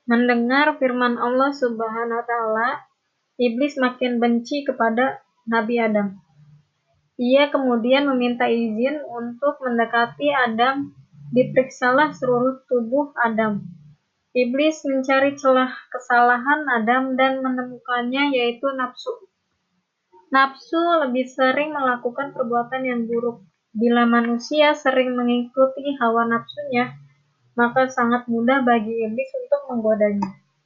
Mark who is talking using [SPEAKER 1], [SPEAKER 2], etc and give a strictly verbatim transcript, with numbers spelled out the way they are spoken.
[SPEAKER 1] Mendengar firman Allah Subhanahu wa taala, iblis makin benci kepada Nabi Adam. Ia kemudian meminta izin untuk mendekati Adam. Diperiksalah seluruh tubuh Adam. Iblis mencari celah kesalahan Adam dan menemukannya, yaitu nafsu. Nafsu lebih sering melakukan perbuatan yang buruk. Bila manusia sering mengikuti hawa nafsunya, maka sangat mudah bagi iblis untuk menggodanya.